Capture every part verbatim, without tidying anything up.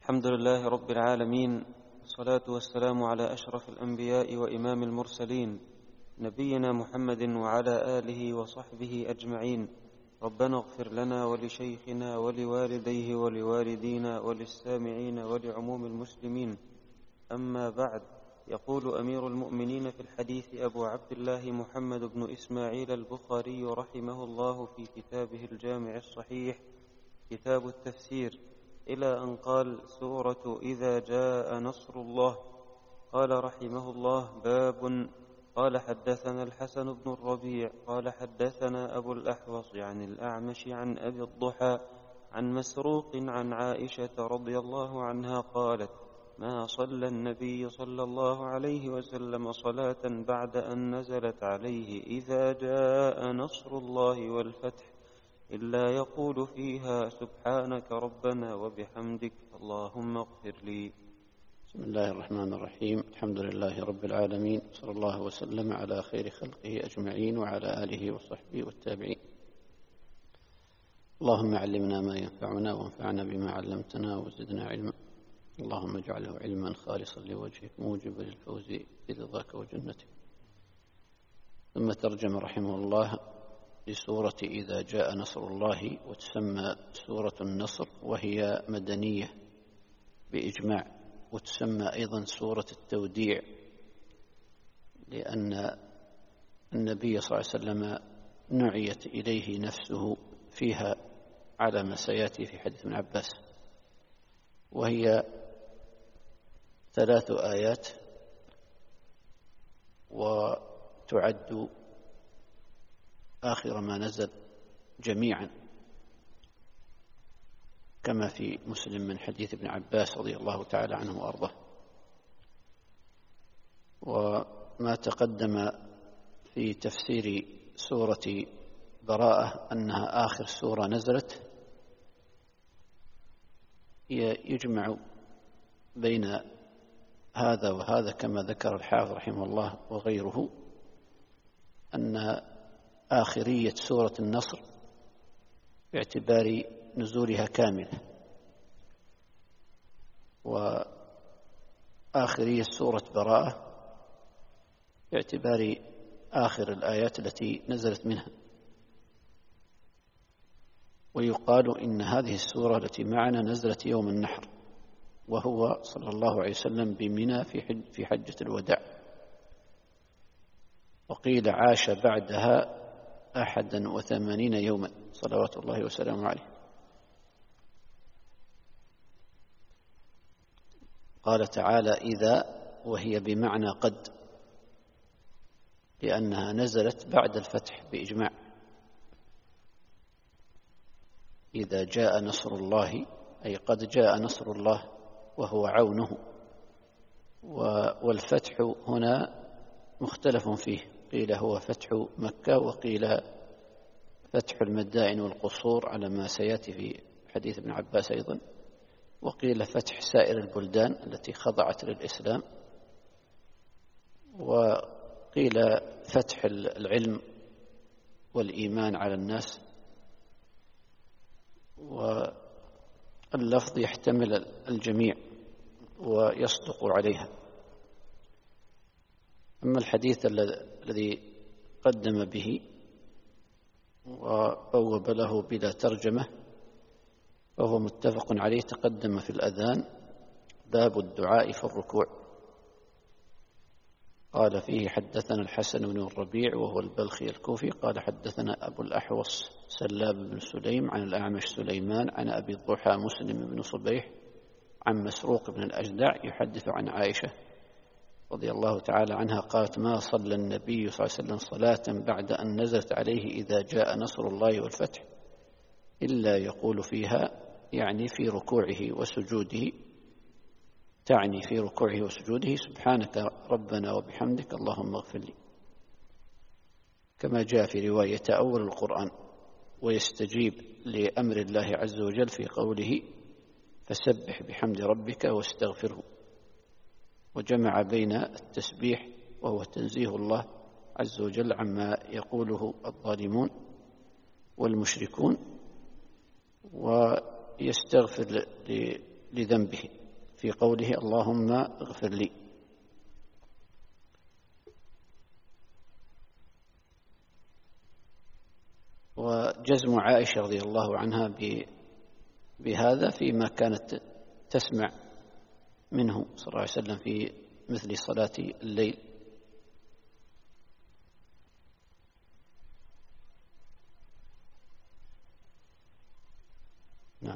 الحمد لله رب العالمين، والصلاة والسلام على أشرف الأنبياء وإمام المرسلين، نبينا محمد وعلى آله وصحبه أجمعين. ربنا اغفر لنا ولشيخنا ولوالديه ولوالدينا وللسامعين ولعموم المسلمين. أما بعد، يقول أمير المؤمنين في الحديث أبو عبد الله محمد بن إسماعيل البخاري رحمه الله في كتابه الجامع الصحيح كتاب التفسير، إلى أن قال: سورة إذا جاء نصر الله. قال رحمه الله: باب. قال: حدثنا الحسن بن الربيع قال حدثنا أبو الأحوص عن الأعمش عن أبي الضحى عن مسروق عن عائشة رضي الله عنها قالت: ما صلى النبي صلى الله عليه وسلم صلاة بعد أن نزلت عليه إذا جاء نصر الله والفتح إلا يقول فيها: سبحانك ربنا وبحمدك اللهم اغفر لي. بسم الله الرحمن الرحيم. الحمد لله رب العالمين، صلى الله وسلم على خير خلقه أجمعين وعلى آله وصحبه والتابعين. اللهم علمنا ما ينفعنا وانفعنا بما علمتنا وزدنا علما، اللهم اجعله علما خالصا لوجهك موجبا للفوز برضاك وجنتك. ثم ترجم رحمه الله لسورة إذا جاء نصر الله، وتسمى سورة النصر، وهي مدنية بإجماع، وتسمى أيضا سورة التوديع، لأن النبي صلى الله عليه وسلم نعيت إليه نفسه فيها على ما سيأتي في حديث ابن عباس. وهي ثلاث آيات، وتعد آخر ما نزل جميعا، كما في مسلم من حديث ابن عباس رضي الله تعالى عنه وأرضاه. وما تقدم في تفسير سورة براءة أنها آخر سورة نزلت يجمع بين هذا وهذا، كما ذكر الحافظ رحمه الله وغيره، أن آخرية سورة النصر باعتبار نزولها كاملة، وآخرية سورة براءة باعتبار آخر الآيات التي نزلت منها. ويقال إن هذه السورة التي معنا نزلت يوم النحر، وهو صلى الله عليه وسلم بمنى في حجة الوداع، وقيل عاش بعدها أحدا وثمانين يوما صلوات الله وسلامه عليه. قال تعالى: إذا، وهي بمعنى قد، لأنها نزلت بعد الفتح بإجماع. إذا جاء نصر الله أي قد جاء نصر الله وهو عونه. والفتح هنا مختلف فيه، قيل هو فتح مكة، وقيل فتح المدائن والقصور على ما سيأتي في حديث ابن عباس أيضا، وقيل فتح سائر البلدان التي خضعت للإسلام، وقيل فتح العلم والإيمان على الناس. واللفظ يحتمل الجميع ويصدق عليها. أما الحديث الذي قدم به وبوب له بلا ترجمة فهو متفق عليه، تقدم في الأذان: باب الدعاء في الركوع. قال فيه: حدثنا الحسن بن الربيع وهو البلخي الكوفي قال حدثنا أبو الأحوص سلاب بن سليم عن الأعمش سليمان عن أبي الضحى مسلم بن صبيح عن مسروق بن الأجدع يحدث عن عائشة رضي الله تعالى عنها قالت: ما صلى النبي صلى الله عليه وسلم صلاة بعد أن نزلت عليه إذا جاء نصر الله والفتح إلا يقول فيها، يعني في ركوعه وسجوده، تعني في ركوعه وسجوده: سبحانك ربنا وبحمدك اللهم اغفر لي، كما جاء في رواية تأول القرآن. ويستجيب لأمر الله عز وجل في قوله: فسبح بحمد ربك واستغفره. وجمع بين التسبيح وهو تنزيه الله عز وجل عما يقوله الظالمون والمشركون، ويستغفر لذنبه في قوله اللهم اغفر لي. وجزم عائشة رضي الله عنها بهذا فيما كانت تسمع منه صلى الله عليه وسلم في مثل صلاة الليل. نعم.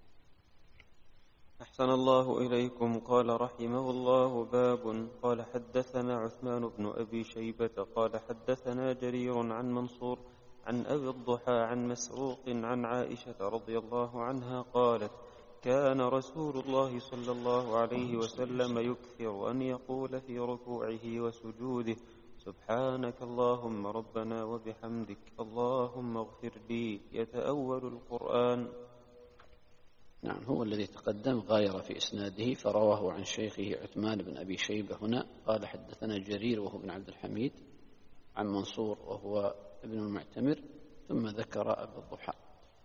أحسن الله إليكم. قال رحمه الله: باب. قال حدثنا عثمان بن أبي شيبة قال حدثنا جرير عن منصور عن أبي الضحى عن مسروق عن عائشة رضي الله عنها قالت: كان رسول الله صلى الله عليه وسلم يكثر أن يقول في ركوعه وسجوده: سبحانك اللهم ربنا وبحمدك اللهم اغفر لي، يتأول القرآن. نعم، هو الذي تقدم غاير في إسناده، فرواه عن شيخه عثمان بن أبي شيبة هنا قال حدثنا جرير وهو بن عبد الحميد عن منصور وهو ابن المعتمر، ثم ذكر أبي الضحى.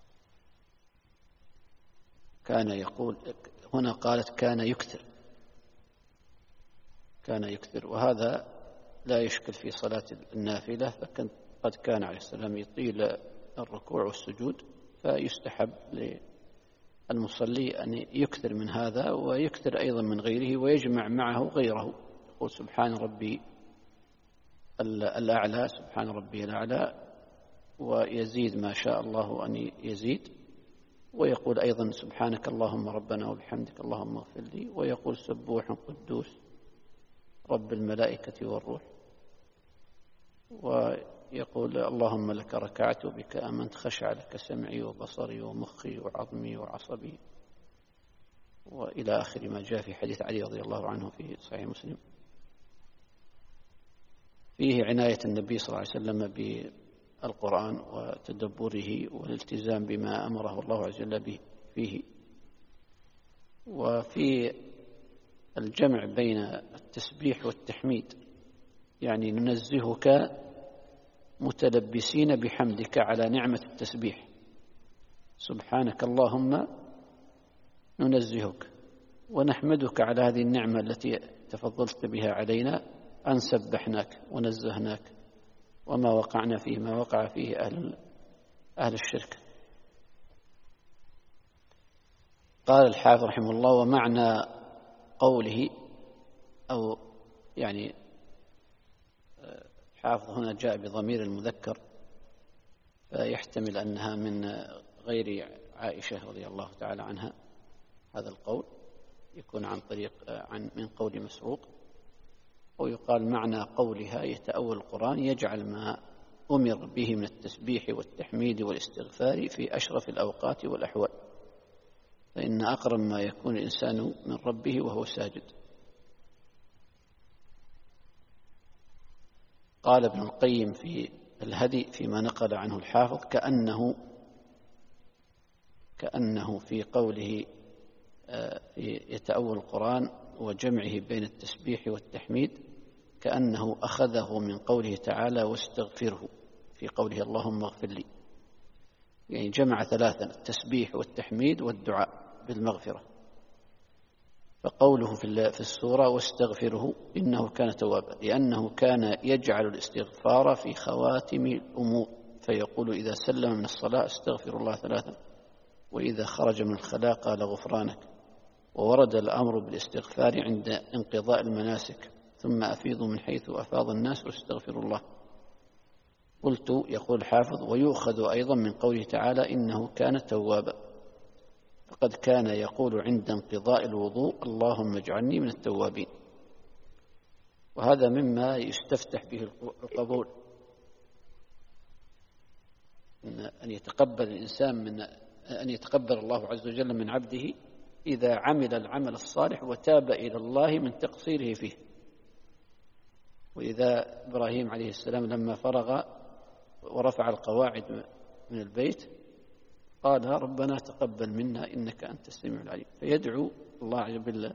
كان يقول هنا، قالت كان يكثر، كان يكثر، وهذا لا يشكل في صلاة النافلة، فقد كان عليه السلام يطيل الركوع والسجود، فيستحب للمصلي أن يكثر من هذا ويكثر أيضا من غيره ويجمع معه غيره. يقول سبحان ربي الأعلى، سبحان ربي الأعلى، ويزيد ما شاء الله أن يزيد، ويقول أيضا سبحانك اللهم ربنا وبحمدك اللهم اغفر لي، ويقول سبوح قدوس رب الملائكة والروح، ويقول اللهم لك ركعت بك آمنت خشع لك سمعي وبصري ومخي وعظمي وعصبي، وإلى آخر ما جاء في حديث علي رضي الله عنه في صحيح مسلم. فيه عناية النبي صلى الله عليه وسلم بالقرآن وتدبره والالتزام بما أمره الله عز وجل به فيه، وفي الجمع بين التسبيح والتحميد، يعني ننزهك متلبسين بحمدك على نعمة التسبيح، سبحانك اللهم ننزهك ونحمدك على هذه النعمة التي تفضلت بها علينا، أن سبحناك ونزهناك وما وقعنا فيه ما وقع فيه أهل, أهل الشرك. قال الحافظ رحمه الله: ومعنى قوله، أو يعني الحافظ هنا جاء بضمير المذكر، فيحتمل أنها من غير عائشة رضي الله تعالى عنها، هذا القول يكون عن طريق عن من قول مسروق، ويقال معنى قولها يتأول القرآن يجعل ما أمر به من التسبيح والتحميد والاستغفار في أشرف الأوقات والأحوال، فإن أقرب ما يكون الإنسان من ربه وهو ساجد. قال ابن القيم في الهدي فيما نقل عنه الحافظ: كأنه كأنه في قوله في يتأول القرآن وجمعه بين التسبيح والتحميد كأنه أخذه من قوله تعالى واستغفره في قوله اللهم اغفر لي، يعني جمع ثلاثا: التسبيح والتحميد والدعاء بالمغفرة. فقوله في السورة واستغفره إنه كان توابا، لأنه كان يجعل الاستغفار في خواتم الأمور، فيقول إذا سلم من الصلاة استغفر الله ثلاثا، وإذا خرج من الخلاء قال غفرانك. وورد الأمر بالاستغفار عند انقضاء المناسك: ثم أفيضوا من حيث أفاض الناس واستغفروا الله. قلت، يقول الحافظ: ويؤخذ أيضا من قوله تعالى إنه كان توابا، فقد كان يقول عند انقضاء الوضوء اللهم اجعلني من التوابين. وهذا مما يستفتح به القبول، أن يتقبل الإنسان من أن يتقبل الله عز وجل من عبده إذا عمل العمل الصالح وتاب إلى الله من تقصيره فيه. وإذا إبراهيم عليه السلام لما فرغ ورفع القواعد من البيت قال ربنا تقبل منا إنك أنت السميع العليم، فيدعو الله عز وجل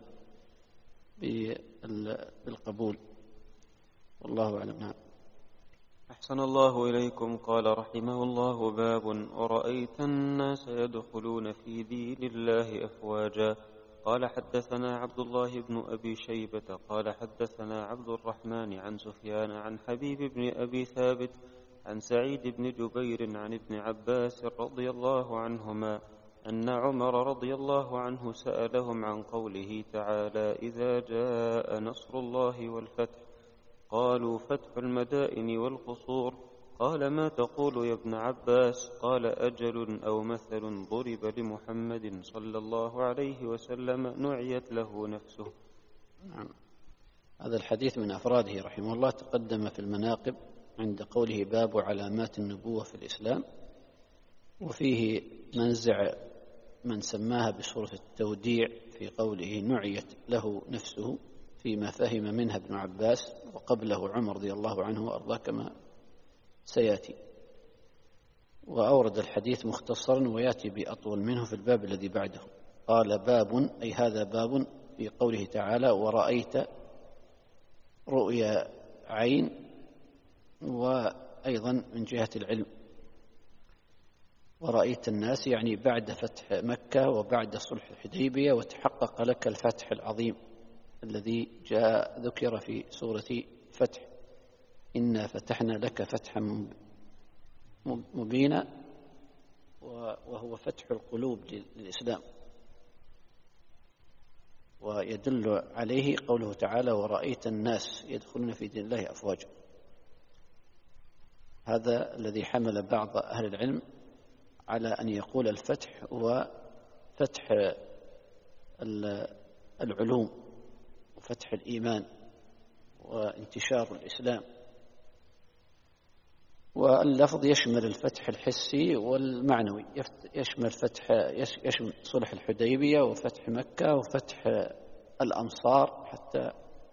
بالقبول، والله أعلم. نعم. أحسن الله إليكم. قال رحمه الله: باب. ورأيت الناس يدخلون في دين الله أفواجا. قال حدثنا عبد الله بن أبي شيبة قال حدثنا عبد الرحمن عن سفيان عن حبيب بن أبي ثابت عن سعيد بن جبير عن ابن عباس رضي الله عنهما أن عمر رضي الله عنه سألهم عن قوله تعالى إذا جاء نصر الله والفتح قالوا فتح المدائن والقصور قال ما تقول يا ابن عباس قال أجل أو مثل ضرب لمحمد صلى الله عليه وسلم نعيت له نفسه. نعم. هذا الحديث من أفراده رحمه الله تقدم في المناقب عند قوله باب علامات النبوة في الإسلام، وفيه منزع من سماها بصورة التوديع في قوله نعيت له نفسه فيما فهم منها ابن عباس وقبله عمر رضي الله عنه وأرضاه كما سيأتي. وأورد الحديث مختصرا ويأتي بأطول منه في الباب الذي بعده. قال باب أي هذا باب في قوله تعالى ورأيت رؤيا عين، وأيضا من جهة العلم ورأيت الناس يعني بعد فتح مكة وبعد صلح الحديبية وتحقق لك الفتح العظيم الذي جاء ذكر في سورة فتح إنا فتحنا لك فتحا مبينا، وهو فتح القلوب للإسلام. ويدل عليه قوله تعالى ورأيت الناس يدخلون في دين الله أفواجا. هذا الذي حمل بعض أهل العلم على أن يقول الفتح هو فتح العلوم وفتح الإيمان وانتشار الإسلام، واللفظ يشمل الفتح الحسي والمعنوي، يشمل فتح يشمل صلح الحديبية وفتح مكة وفتح الأمصار حتى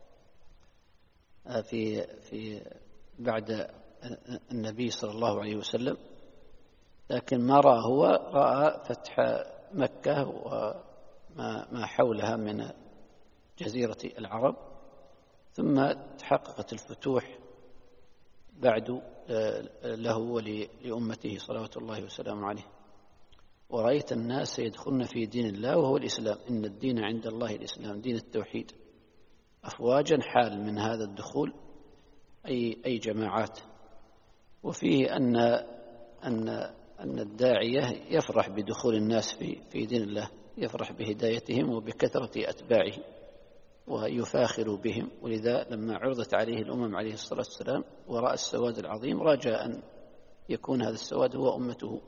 في في بعد النبي صلى الله عليه وسلم. لكن ما رأى هو رأى فتح مكة وما ما حولها من جزيرة العرب، ثم تحققت الفتوح بعد له ولأمته صلوات الله وسلامه عليه. ورأيت الناس يدخلون في دين الله وهو الإسلام، إن الدين عند الله الإسلام دين التوحيد أفواجا، حال من هذا الدخول أي أي جماعات. وفيه أن أن أن الداعية يفرح بدخول الناس في في دين الله، يفرح بهدايتهم وبكثرة أتباعه ويفاخر بهم. ولذا لما عرضت عليه الأمم عليه الصلاة والسلام ورأى السواد العظيم رجى أن يكون هذا السواد هو أمته،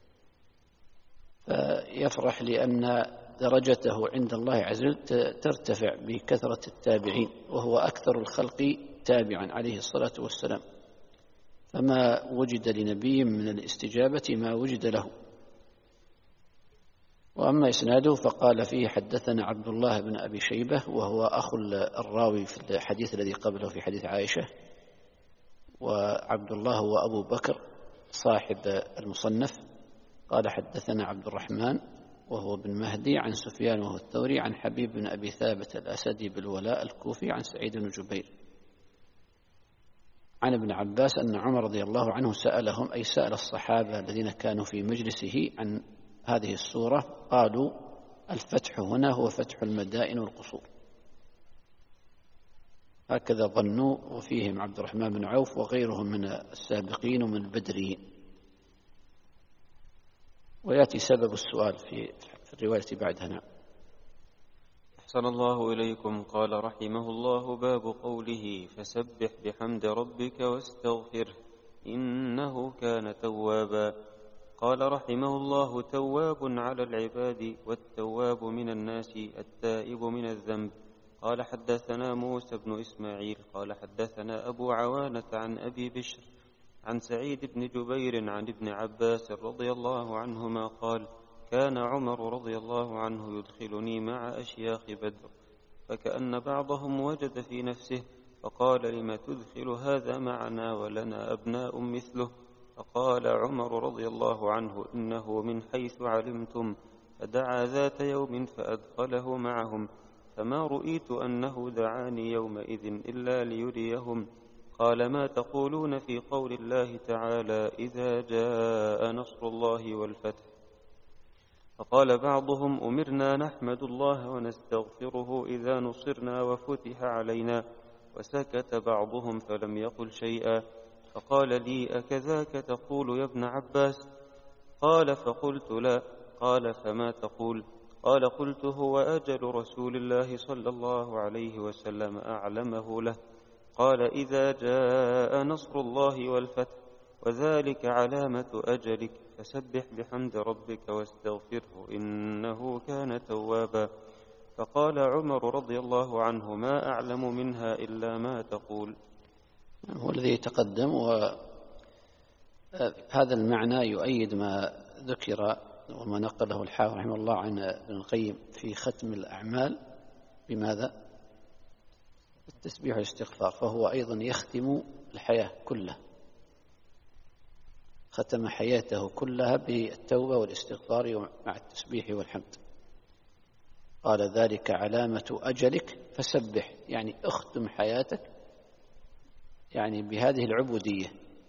فيفرح لأن درجته عند الله عز وجل ترتفع بكثرة التابعين، وهو أكثر الخلق تابعا عليه الصلاة والسلام، فما وجد لنبي من الاستجابة ما وجد له. وأما إسناده فقال فيه حدثنا عبد الله بن أبي شيبة وهو أخو الراوي في الحديث الذي قبله في حديث عائشة، وعبد الله هو أبو بكر صاحب المصنف. قال حدثنا عبد الرحمن وهو بن مهدي عن سفيان وهو الثوري عن حبيب بن أبي ثابت الأسدي بالولاء الكوفي عن سعيد بن جبير عن ابن عباس أن عمر رضي الله عنه سألهم أي سأل الصحابة الذين كانوا في مجلسه عن هذه السورة، قالوا الفتح هنا هو فتح المدائن والقصور، هكذا ظنوا، وفيهم عبد الرحمن بن عوف وغيرهم من السابقين ومن البدريين. ويأتي سبب السؤال في في الرواية بعدها. أحسن الله إليكم. قال رحمه الله باب قوله فسبح بحمد ربك واستغفره إنه كان توابا. قال رحمه الله تواب على العباد والتواب من الناس التائب من الذنب. قال حدثنا موسى بن إسماعيل قال حدثنا أبو عوانة عن أبي بشر عن سعيد بن جبير عن ابن عباس رضي الله عنهما قال كان عمر رضي الله عنه يدخلني مع أشياخ بدر، فكأن بعضهم وجد في نفسه فقال لم تدخل هذا معنا ولنا أبناء مثله؟ فقال عمر رضي الله عنه إنه من حيث علمتم، فدعا ذات يوم فأدخله معهم، فما رؤيت أنه دعاني يومئذ إلا ليريهم. قال ما تقولون في قول الله تعالى إذا جاء نصر الله والفتح؟ فقال بعضهم: أمرنا نحمد الله ونستغفره إذا نصرنا وفتح علينا. وسكت بعضهم فلم يقل شيئا. فقال لي: أكذاك تقول يا ابن عباس؟ قال: فقلت: لا. قال: فما تقول؟ قال: قلت: هو أجل رسول الله صلى الله عليه وسلم أعلمه له. قال: إذا جاء نصر الله والفتح وذلك علامة أجلك فسبح بحمد ربك واستغفره إنه كان توابا. فقال عمر رضي الله عنه: ما أعلم منها إلا ما تقول. هو الذي تقدم، وهذا المعنى يؤيد ما ذكر وما نقله الحافظ رحمه الله عن ابن القيم في ختم الأعمال بماذا؟ التسبيح والاستغفار، فهو أيضا يختم الحياة كلها، ختم حياته كلها بالتوبة والاستغفار مع التسبيح والحمد. قال: ذلك علامة أجلك فسبح، يعني اختم حياتك يعني بهذه العبودية.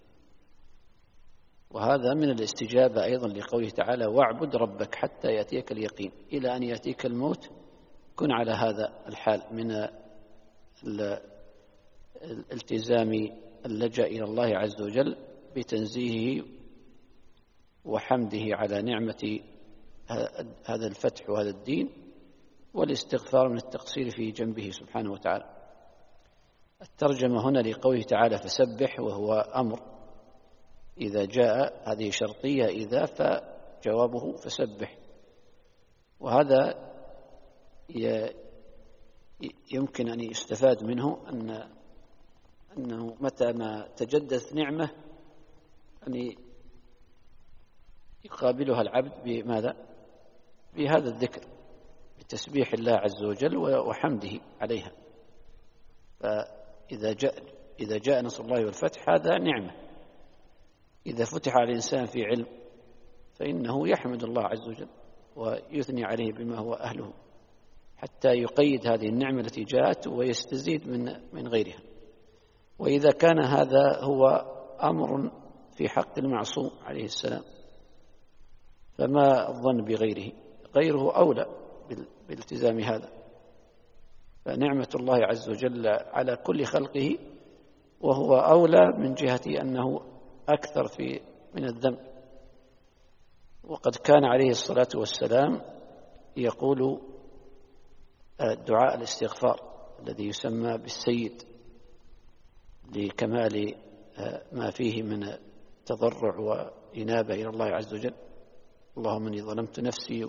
وهذا من الاستجابة أيضا لقوله تعالى: واعبد ربك حتى يأتيك اليقين، إلى أن يأتيك الموت كن على هذا الحال من الالتزام اللجأ إلى الله عز وجل بتنزيهه وحمده على نعمة هذا الفتح وهذا الدين، والاستغفار من التقصير في جنبه سبحانه وتعالى. الترجمة هنا لقوله تعالى فسبح، وهو أمر إذا جاء، هذه شرطية إذا، فجوابه فسبح. وهذا يمكن أن يستفاد منه أن أنه متى ما تجددت نعمة أن يقابلها العبد بماذا؟ بهذا الذكر، بتسبيح الله عز وجل وحمده عليها. فإذا جاء إذا جاء نصر الله والفتح هذا نعمة. إذا فتح على الإنسان في علم فإنه يحمد الله عز وجل ويثني عليه بما هو أهله، حتى يقيد هذه النعمة التي جاءت ويستزيد من من غيرها. وإذا كان هذا هو أمر في حق المعصوم عليه السلام، فما الظن بغيره؟ غيره أولى بالالتزام هذا. فنعمة الله عز وجل على كل خلقه، وهو أولى من جهة أنه أكثر في من الذنب. وقد كان عليه الصلاة والسلام يقول دعاء الاستغفار الذي يسمى بالسيد، لكمال ما فيه من تضرع وإنابة إلى الله عز وجل. اللهم إني ظلمت نفسي،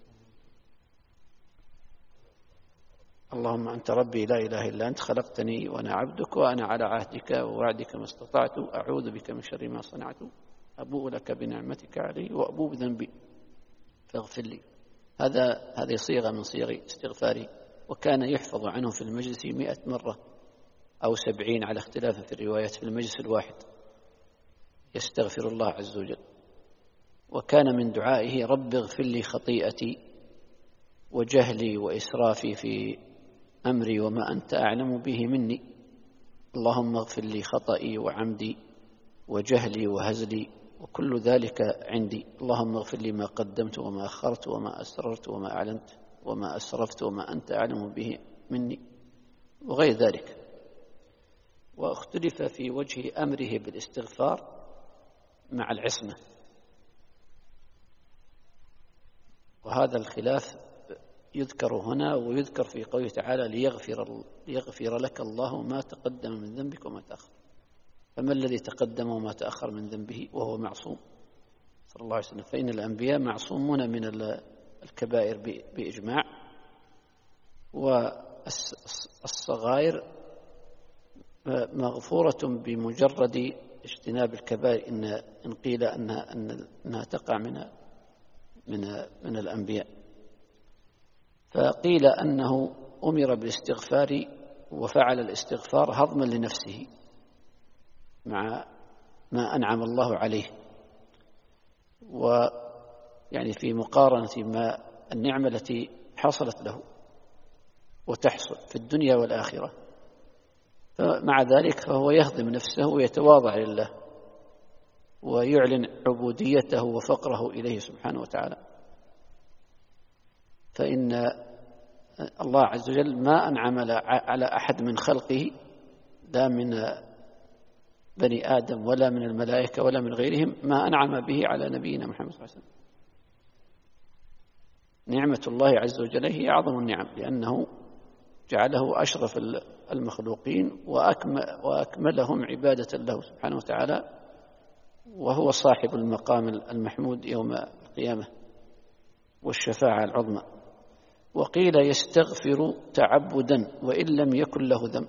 اللهم أنت ربي لا إله إلا أنت، خلقتني وأنا عبدك وأنا على عهدك ووعدك ما استطعت، أعوذ بك من شر ما صنعت، أبوء لك بنعمتك علي وأبوء بذنبي فاغفر لي. هذا هذه صيغة من صيغ استغفاري، وكان يحفظ عنه في المجلس مئة مرة أو سبعين على اختلاف في الروايات في المجلس الواحد، يستغفر الله عز وجل. وكان من دعائه رب اغفر لي خطيئتي وجهلي وإسرافي في أمري وما أنت أعلم به مني، اللهم اغفر لي خطئي وعمدي وجهلي وهزلي وكل ذلك عندي، اللهم اغفر لي ما قدمت وما أخرت وما أسررت وما أعلنت وما أسرفت وما أنت أعلم به مني، وغير ذلك. واختلف في وجه أمره بالاستغفار مع العصمة، وهذا الخلاف يذكر هنا ويذكر في قوله تعالى ليغفر, ليغفر لك الله ما تقدم من ذنبك وما تأخر. فما الذي تقدم وما تأخر من ذنبه وهو معصوم صلى الله عليه وسلم؟ فإن الأنبياء معصومون من الكبائر بإجماع، والصغائر مغفورة بمجرد اجتناب الكبائر إن قيل أنها, أنها تقع من من من الأنبياء. فقيل أنه أمر بالاستغفار وفعل الاستغفار هضما لنفسه مع ما أنعم الله عليه، ويعني في مقارنة ما النعمة التي حصلت له وتحصل في الدنيا والآخرة. فمع ذلك فهو يهضم نفسه ويتواضع لله ويعلن عبوديته وفقره إليه سبحانه وتعالى. فإن الله عز وجل ما أنعم على أحد من خلقه، لا من بني آدم ولا من الملائكة ولا من غيرهم، ما أنعم به على نبينا محمد صلى الله عليه وسلم. نعمة الله عز وجل هي أعظم النعم، لأنه جعله أشرف المخلوقين وأكملهم عبادة له سبحانه وتعالى، وهو صاحب المقام المحمود يوم القيامة والشفاعة العظمى. وقيل يستغفر تعبدا وإن لم يكن له ذنب،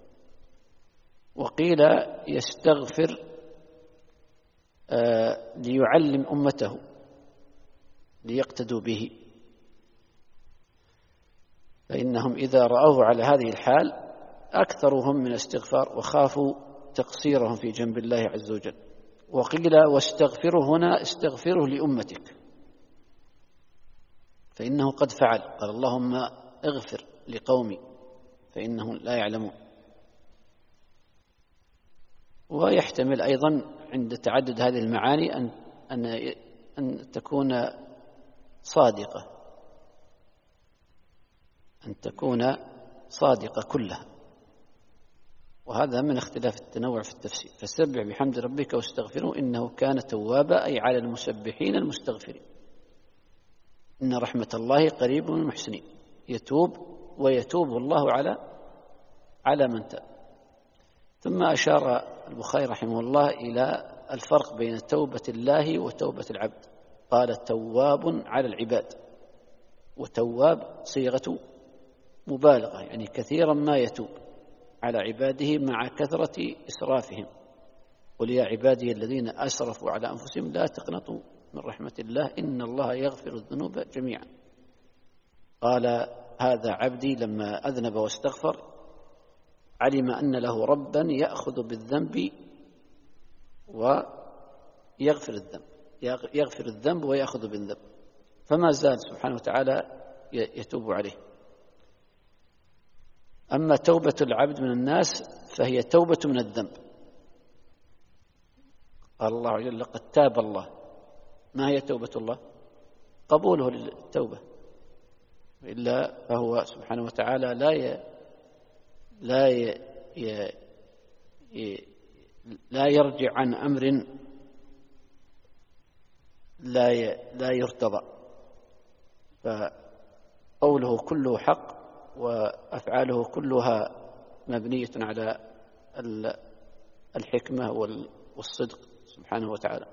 وقيل يستغفر آه ليعلم أمته ليقتدوا به، فإنهم إذا رأوه على هذه الحال أكثرهم من الاستغفار وخافوا تقصيرهم في جنب الله عز وجل. وقيل واستغفره هنا استغفره لأمتك، فإنه قد فعل، قال اللهم اغفر لقومي فإنهم لا يعلمون. ويحتمل أيضا عند تعدد هذه المعاني أن, أن, أن تكون صادقة أن تكون صادقة كلها، وهذا من اختلاف التنوع في التفسير. فسبح بحمد ربك واستغفره إنه كان توابا، أي على المسبحين المستغفرين. إن رحمة الله قريب من المحسنين، يتوب ويتوب الله على على من تاب. ثم أشار البخاري رحمه الله إلى الفرق بين توبة الله وتوبة العبد، قال تواب على العباد، وتواب صيغة مبالغة، يعني كثيرا ما يتوب على عباده مع كثرة إسرافهم. قل يا عبادي الذين أسرفوا على أنفسهم لا تقنطوا من رحمة الله إن الله يغفر الذنوب جميعا. قال هذا عبدي لما أذنب واستغفر علم أن له ربا يأخذ بالذنب ويغفر الذنب يغفر الذنب ويأخذ بالذنب، فما زال سبحانه وتعالى يتوب عليه. أما توبة العبد من الناس فهي توبة من الذنب. قال الله عز وجل لقد تاب الله. ما هي توبة الله؟ قبوله للتوبة، إلا فهو سبحانه وتعالى لا ي... لا ي... ي... ي... لا يرجع عن أمر لا ي... لا يرتضى، فقوله كله حق وأفعاله كلها مبنية على الحكمة والصدق سبحانه وتعالى.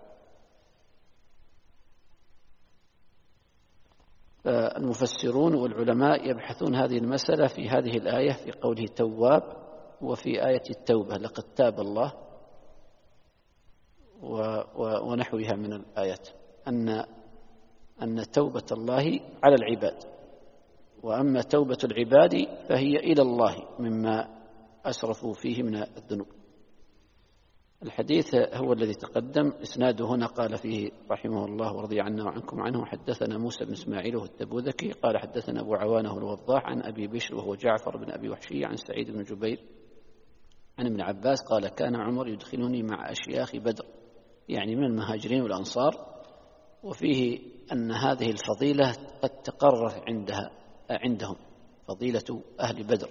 المفسرون والعلماء يبحثون هذه المسألة في هذه الآية في قوله تواب، وفي آية التوبة لقد تاب الله ونحوها من الآيات، أن أن توبة الله على العباد، وأما توبة العباد فهي إلى الله مما أسرفوا فيه من الذنوب. الحديث هو الذي تقدم، إسناده هنا قال فيه رحمه الله ورضي عنا وعنكم عنه حدثنا موسى بن إسماعيل التبوذكي قال حدثنا أبو عوانة الوضاح عن أبي بشر وهو جعفر بن أبي وحشية عن سعيد بن جبير عن ابن عباس قال كان عمر يدخلني مع أشياخ بدر، يعني من المهاجرين والأنصار، وفيه أن هذه الفضيلة قد تقرر عندها عندهم فضيلة أهل بدر،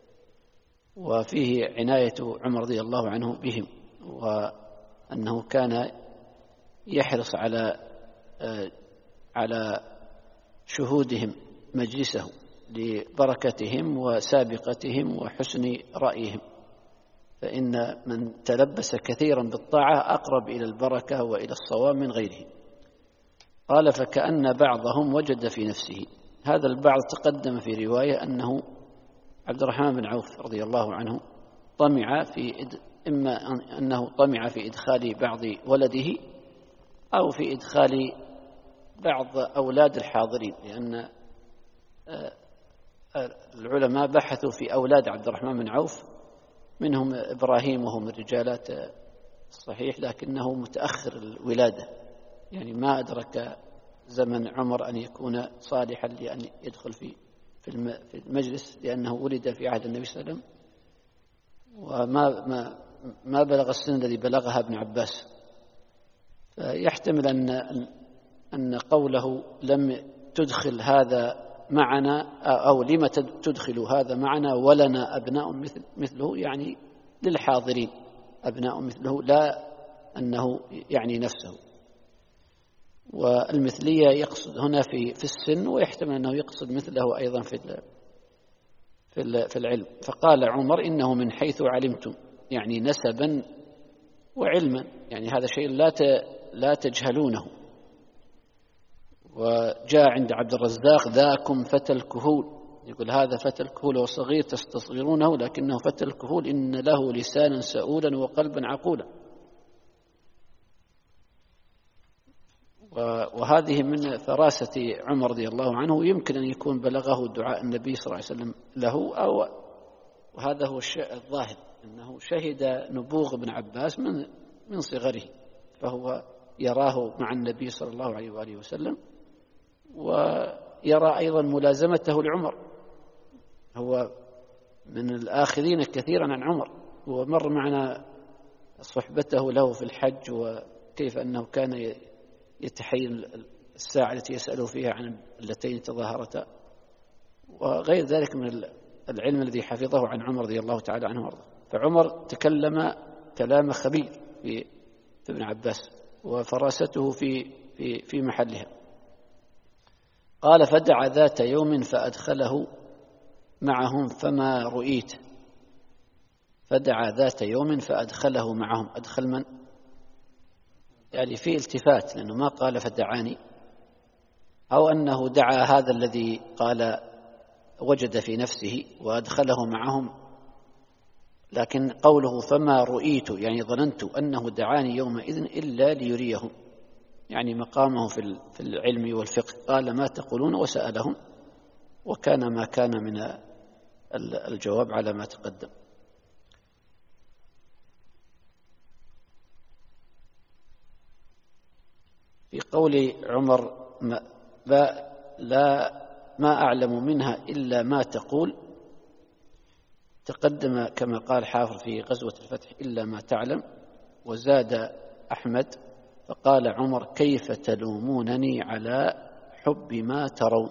وفيه عناية عمر رضي الله عنه بهم، وأنه كان يحرص على على شهودهم مجلسه لبركتهم وسابقتهم وحسن رأيهم، فإن من تلبس كثيرا بالطاعة أقرب إلى البركة وإلى الصواب من غيره. قال فكأن بعضهم وجد في نفسه، هذا البعض تقدم في رواية أنه عبد الرحمن بن عوف رضي الله عنه طمع في إد... إما أنه طمع في إدخال بعض ولده أو في إدخال بعض أولاد الحاضرين، لأن العلماء بحثوا في أولاد عبد الرحمن بن عوف، منهم إبراهيم وهو من الرجالات الصحيح لكنه متأخر الولادة، يعني ما أدرك زمن عمر أن يكون صالحا لأن يدخل في في المجلس، لأنه ولد في عهد النبي صلى الله عليه وسلم وما ما ما بلغ السن الذي بلغها ابن عباس. فيحتمل أن أن قوله لم تدخل هذا معنا أو لم تدخل هذا معنا ولنا أبناء مثل مثله، يعني للحاضرين أبناء مثله، لا أنه يعني نفسه. والمثلية يقصد هنا في في السن، ويحتمل أنه يقصد مثله أيضا في في في العلم. فقال عمر: إنه من حيث علمتم، يعني نسبا وعلما، يعني هذا شيء لا لا تجهلونه. وجاء عند عبد الرزاق: ذاكم فتى الكهول، يقول هذا فتى الكهول وصغير تستصغرونه، لكنه فتى الكهول إن له لسانا سؤولا وقلبا عقولا. وهذه من فراسة عمر رضي الله عنه، يمكن أن يكون بلغه دعاء النبي صلى الله عليه وسلم له، أو وهذا هو الشيء الظاهر، أنه شهد نبوغ ابن عباس من من صغره، فهو يراه مع النبي صلى الله عليه وآله وسلم، ويرى أيضا ملازمته لعمر، هو من الآخذين كثيرا عن عمر، ومر معنا صحبته له في الحج، وكيف أنه كان يتحين الساعة التي يسأله فيها عن اللتين تظاهرتا، وغير ذلك من العلم الذي حفظه عن عمر رضي الله تعالى عنه وارضاه. فعمر تكلم كلام خبير في ابن عباس، وفراسته في في في محلها. قال: فدعا ذات يوم فأدخله معهم فما رؤيت. فدعا ذات يوم فأدخله معهم. أدخل من؟ يعني في التفات، لأنه ما قال فدعاني، أو أنه دعا هذا الذي قال وجد في نفسه وأدخله معهم، لكن قوله فما رؤيت يعني ظننت أنه دعاني يومئذ إلا ليريهم، يعني مقامه في العلم والفقه. قال: ما تقولون؟ وسألهم، وكان ما كان من الجواب على ما تقدم. في قول عمر: ما لا ما أعلم منها إلا ما تقول، تقدم كما قال حافظ في غزوة الفتح: إلا ما تعلم. وزاد أحمد فقال عمر: كيف تلومونني على حب ما ترون؟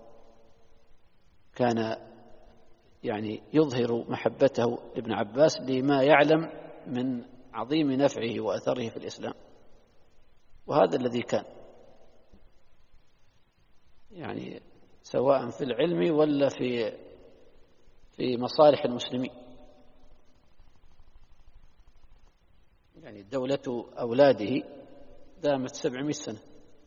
كان يعني يظهر محبته لابن عباس لما يعلم من عظيم نفعه وأثره في الإسلام، وهذا الذي كان يعني سواء في العلم ولا في في مصالح المسلمين. يعني دولة أولاده دامت سبعمائة سنة،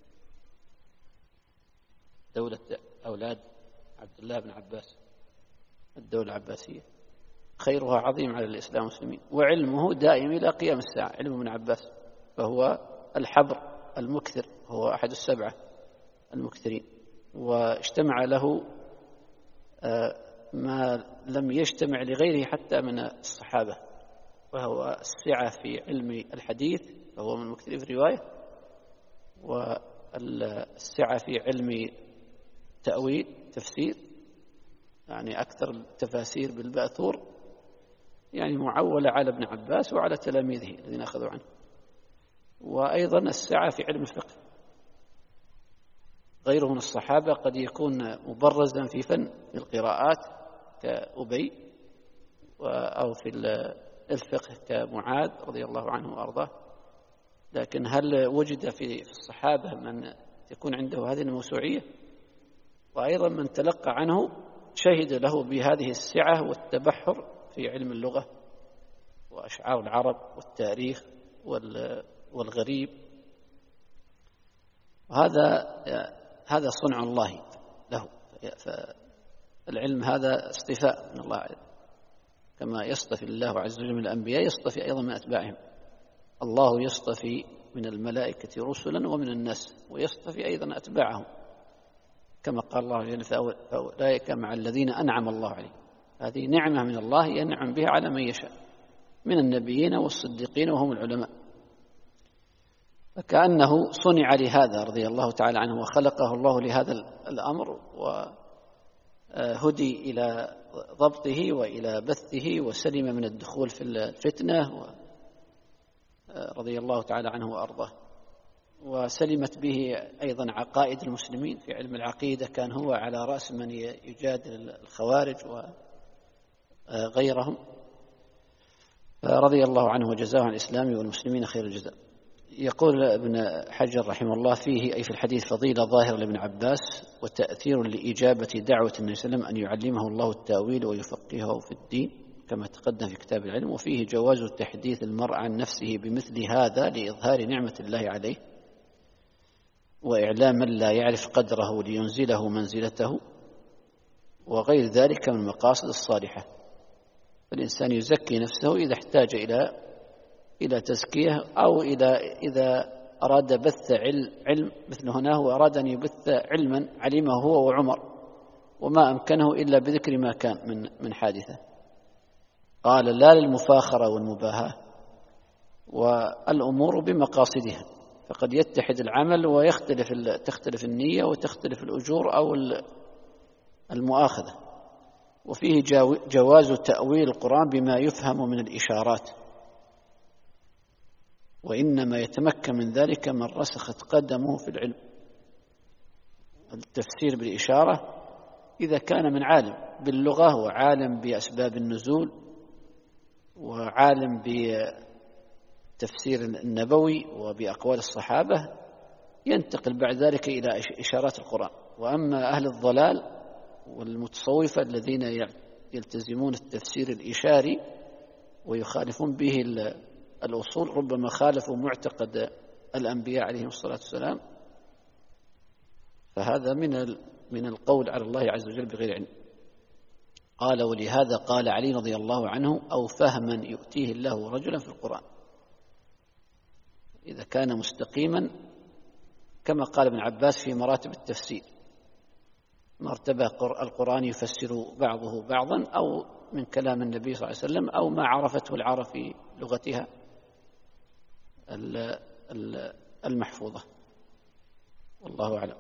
دولة أولاد عبد الله بن عباس، الدولة العباسية خيرها عظيم على الإسلام والمسلمين، وعلمه دائم إلى قيام الساعة، علم ابن عباس، فهو الحبر المكثر، هو أحد السبعة المكثرين، واجتمع له ما لم يجتمع لغيره حتى من الصحابة، وهو السعة في علم الحديث، فهو من مكثرين في الرواية، والسعة في علم تأويل تفسير، يعني أكثر التفاسير بالبأثور، يعني معولة على ابن عباس وعلى تلاميذه الذين أخذوا عنه. وأيضا السعة في علم الفقه، غيره من الصحابة قد يكون مبرزا في فن القراءات كأبي، أو في الفقه كمعاذ رضي الله عنه وأرضاه، لكن هل وجد في الصحابة من يكون عنده هذه الموسوعية؟ وأيضا من تلقى عنه شهد له بهذه السعة والتبحر في علم اللغة وأشعار العرب والتاريخ والغريب، وهذا هذا صنع الله له. فالعلم هذا اصطفاء من الله، كما يصطفي الله عز وجل من الأنبياء يصطفي أيضا من أتباعهم. الله يصطفي من الملائكة رسلا ومن الناس، ويصطفي أيضا أتباعهم، كما قال الله جل فأولئك مع الذين أنعم الله عليهم. هذه نعمة من الله ينعم بها على من يشاء من النبيين والصديقين وهم العلماء. فكأنه صنع لهذا رضي الله تعالى عنه، وخلقه الله لهذا الأمر، وهدي إلى ضبطه وإلى بثه، وسلم من الدخول في الفتنة رضي الله تعالى عنه وأرضاه. وسلمت به أيضا عقائد المسلمين في علم العقيدة، كان هو على رأس من يجادل الخوارج وغيرهم، رضي الله عنه وجزاه عن الإسلام والمسلمين خير الجزاء. يقول ابن حجر رحمه الله: فيه أي في الحديث فضيلة ظاهرة لابن عباس وتأثير لإجابة دعوة النبي صلى الله عليه وسلم أن يعلمه الله التأويل ويفقهه في الدين كما تقدم في كتاب العلم. وفيه جواز تحديث المرء عن نفسه بمثل هذا لإظهار نعمة الله عليه وإعلام من لا يعرف قدره لينزله منزلته وغير ذلك من المقاصد الصالحة. فالإنسان يزكي نفسه إذا احتاج إلى إلى تزكية، أو إلى إذا أراد بث علم مثل هنا، هو أراد أن يبث علما علمه هو وعمر وما أمكنه إلا بذكر ما كان من من حادثة. قال: لا للمفاخرة والمباهاة، والأمور بمقاصدها، فقد يتحد العمل ويختلف تختلف النية وتختلف الأجور أو المؤاخذة. وفيه جواز تأويل القرآن بما يفهم من الإشارات، وإنما يتمكن من ذلك من رسخت قدمه في العلم. التفسير بالإشارة إذا كان من عالم باللغة وعالم بأسباب النزول وعالم بالتفسير النبوي وبأقوال الصحابة، ينتقل بعد ذلك إلى إشارات القرآن. وأما أهل الضلال والمتصوفة الذين يلتزمون التفسير الإشاري ويخالفون به الأصول، ربما خالفوا معتقد الأنبياء عليهم الصلاة والسلام، فهذا من من القول على الله عز وجل بغير علم. قال: ولهذا قال علي رضي الله عنه: أو فهما يؤتيه الله رجلا في القرآن. إذا كان مستقيما كما قال ابن عباس في مراتب التفسير، مرتبة القرآن يفسر بعضه بعضا، أو من كلام النبي صلى الله عليه وسلم، أو ما عرفته العرب في لغتها المحفوظة. والله أعلم.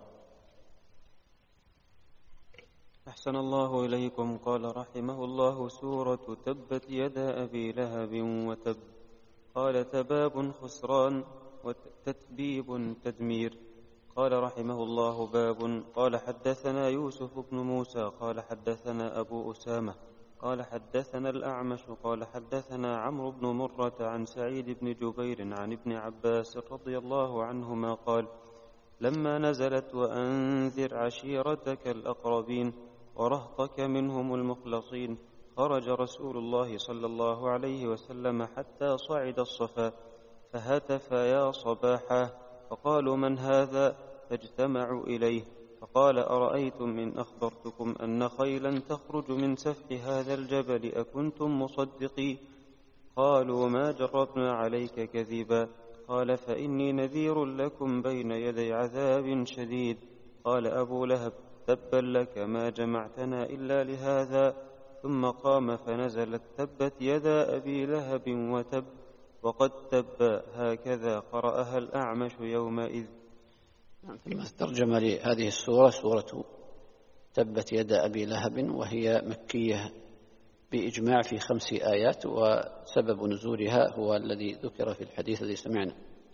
أحسن الله إليكم. قال رحمه الله: سورة تبت يدا أبي لهب وتب. قال: تباب خسران وتتبيب تدمير. قال رحمه الله: باب. قال: حدثنا يوسف بن موسى قال حدثنا أبو أسامة قال حدثنا الأعمش قال حدثنا عمرو بن مرة عن سعيد بن جبير عن ابن عباس رضي الله عنهما قال: لما نزلت وأنذر عشيرتك الأقربين ورهطك منهم المخلصين، خرج رسول الله صلى الله عليه وسلم حتى صعد الصفا فهتف: يا صباحا. فقالوا: من هذا؟ فاجتمعوا إليه، فقال: أرأيتم إن أخبرتكم أن خيلا تخرج من سفح هذا الجبل أكنتم مصدقي؟ قالوا: ما جربنا عليك كذبا. قال: فإني نذير لكم بين يدي عذاب شديد. قال أبو لهب: تبا لك، ما جمعتنا إلا لهذا. ثم قام فنزلت: تبت يدا أبي لهب وتب وقد تب، هكذا قرأها الأعمش يومئذ. ثم ترجم لهذه السورة سورة تبت يدا أبي لهب، وهي مكية بإجماع في خمس آيات، وسبب نزولها هو الذي ذكر في الحديث الذي سمعنا.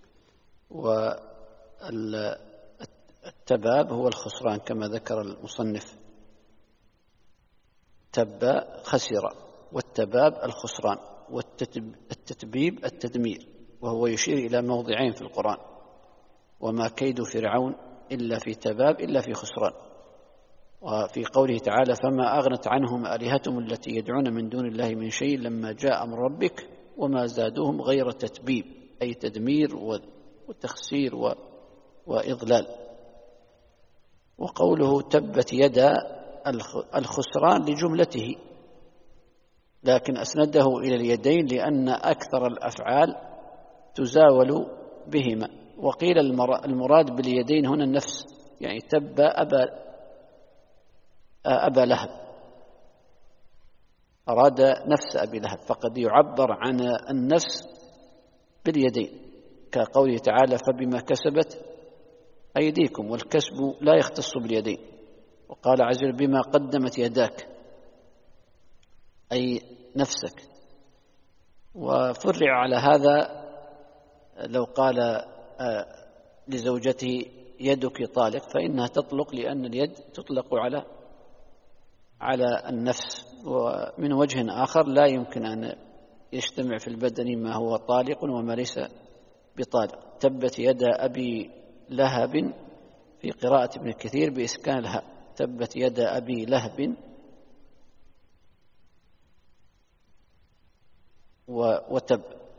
والتباب هو الخسران كما ذكر المصنف، تب خسر، والتباب الخسران، والتتبيب التدمير، وهو يشير إلى موضعين في القرآن: وما كيد فرعون إلا في تباب إلا في خسران. وفي قوله تعالى: فما أغنت عنهم آلهتهم التي يدعون من دون الله من شيء لما جاء أمر ربك وما زادوهم غير تتبيب، أي تدمير وتخسير وإضلال. وقوله تبت يدا الخسران لجملته، لكن أسنده إلى اليدين لأن أكثر الأفعال تزاول بهما. وقيل المراد باليدين هنا النفس، يعني تب أبا, أبا لهب، أراد نفس أبي لهب، فقد يعبر عن النفس باليدين كقوله تعالى: فبما كسبت أيديكم، والكسب لا يختص باليدين. وقال عز وجل: بما قدمت يداك، أي نفسك. وفرع على هذا لو قال لزوجته يدك طالق، فإنها تطلق لأن اليد تطلق على على النفس. ومن وجه آخر لا يمكن أن يجتمع في البدن ما هو طالق وما ليس بطالق. تبت يد أبي لهب في قراءة ابن كثير بإسكان الهاء، تبت يد أبي لهب وتب.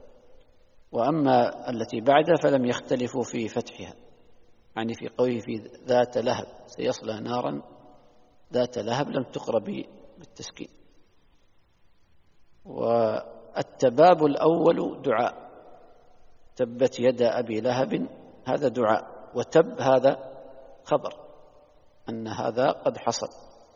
وأما التي بعدها فلم يختلفوا في فتحها، يعني في قوله في ذات لهب سيصلى نارا ذات لهب لم تقرأ بالتسكين. والتباب الأول دعاء، تبت يد أبي لهب هذا دعاء، وتب هذا خبر أن هذا قد حصل.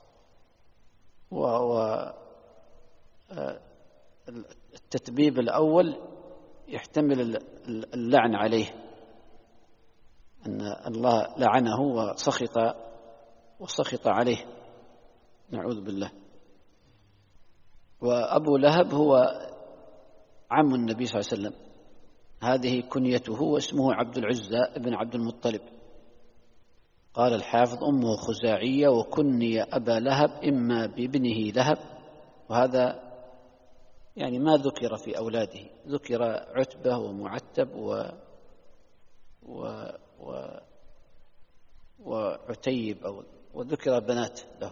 والتتبيب الأول يحتمل اللعن عليه، أن الله لعنه وسخط وسخط عليه، نعوذ بالله. وأبو لهب هو عم النبي صلى الله عليه وسلم، هذه كنيته، واسمه عبد العزى بن عبد المطلب. قال الحافظ أمه خزاعية وكني أبا لهب إما بابنه لهب، وهذا يعني ما ذكر في أولاده، ذكر عتبة ومعتب و و و وعتيب أو وذكر بنات له،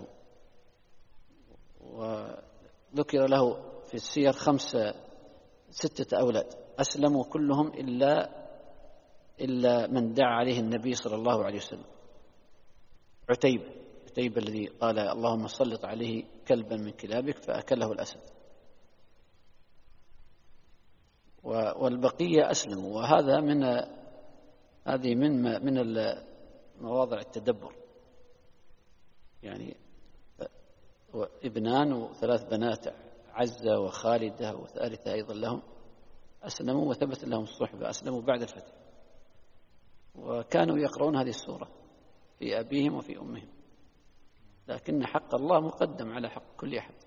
وذكر له في السير خمسة ستة أولاد أسلموا كلهم إلا إلا من دعا عليه النبي صلى الله عليه وسلم، عتيب عتيب الذي قال اللهم سلط عليه كلبا من كلابك فأكله الأسد، والبقية أسلموا. وهذا من هذه من من مواضع التدبر، يعني ابنان وثلاث بنات عزة وخالدة وثالثة أيضا لهم أسلموا وثبت لهم الصحبة، أسلموا بعد الفتح، وكانوا يقرؤون هذه السورة في أبيهم وفي أمهم، لكن حق الله مقدم على حق كل أحد.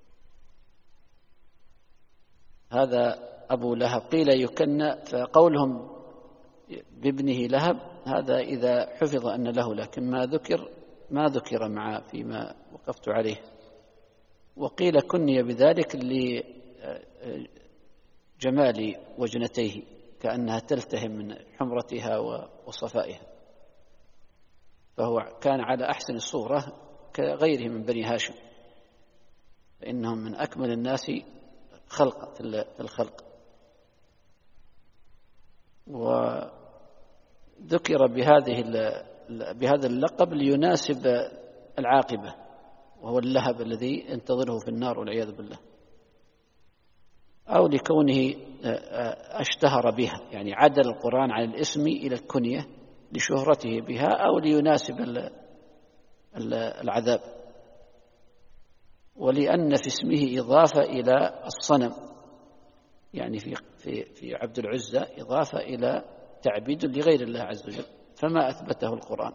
هذا أبو لهب قيل يكنى، فقولهم بابنه لهب هذا إذا حفظ أن له، لكن ما ذكر ما ذكر مع فيما وقفت عليه. وقيل كني بذلك لجمال وجنتيه، كأنها تلتهم من حمرتها وصفائها، فهو كان على أحسن الصورة كغيره من بني هاشم، فإنهم من أكمل الناس خلقا في الخلق. وذكر بهذه بهذا اللقب ليناسب العاقبة، وهو اللهب الذي ينتظره في النار والعياذ بالله، أو لكونه اشتهر بها، يعني عدل القرآن عن الاسم إلى الكنية لشهرته بها، أو ليناسب العذاب، ولأن في اسمه إضافة إلى الصنم، يعني في في في عبد العزى إضافة إلى تعبيد لغير الله عز وجل، فما أثبته القرآن.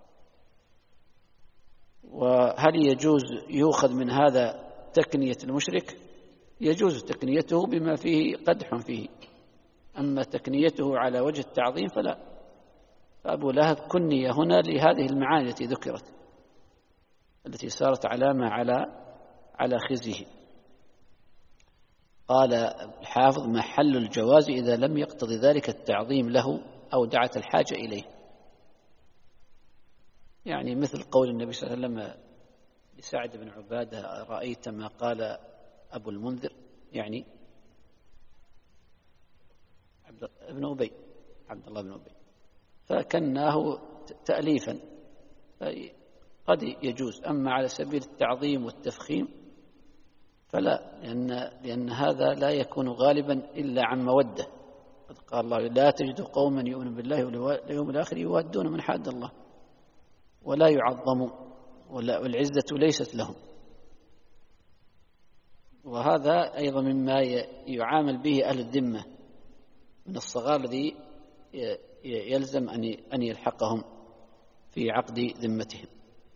وهل يجوز يؤخذ من هذا تكنية المشرك؟ يجوز تكنيته بما فيه قدح فيه، أما تكنيته على وجه التعظيم فلا. فأبو لهب كني هنا لهذه المعاني التي ذكرت، التي صارت علامة على على خزيه. قال الحافظ محل الجواز إذا لم يقتضي ذلك التعظيم له أو دعت الحاجة إليه، يعني مثل قول النبي صلى الله عليه وسلم لسعد بن عبادة رأيت ما قال أبو المنذر، يعني عبد بن أبي عبد الله بن أبي، فكناه تأليفا، قد يجوز. أما على سبيل التعظيم والتفخيم فلا، لأن, لأن هذا لا يكون غالبا إلا عن مودة. قد قال الله لا تجد قوما يؤمنون بالله واليوم الآخر يوادون من حاد الله ولا يعظمون والعزة ليست لهم. وهذا أيضا مما يعامل به أهل الذمة من الصغار الذي يلزم أن يلحقهم في عقد ذمتهم.